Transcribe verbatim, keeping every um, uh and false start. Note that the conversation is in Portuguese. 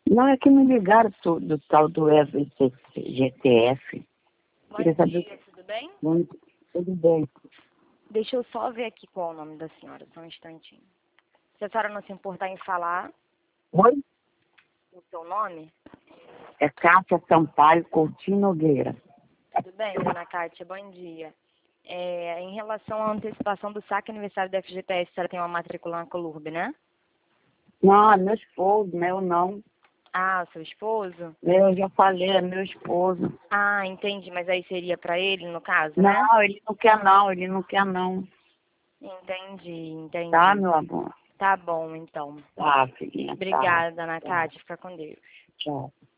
Não, é que me ligaram do, do tal do F G T F. Bom Queria saber... dia, tudo bem? Bom, tudo bem. Deixa eu só ver aqui qual é o nome da senhora, só um instantinho. Se a senhora não se importar em falar Oi? o seu nome, É Cátia Sampaio Coutinho Nogueira. tudo bem, dona Kátia? Bom dia. É, em relação à antecipação do saque aniversário da F G T S, a senhora tem uma matrícula na Colurb, né? Não, é meu esposo, meu não. Ah, o seu esposo? Eu já falei, é meu esposo. Ah, entendi, mas aí seria para ele, no caso, né? Não, ele não quer não, ele não quer não. Entendi, entendi. Tá, meu amor? Tá bom, então. Tá, filhinha. Tá, Obrigada, dona tá. Kátia. Fica com Deus. Tchau.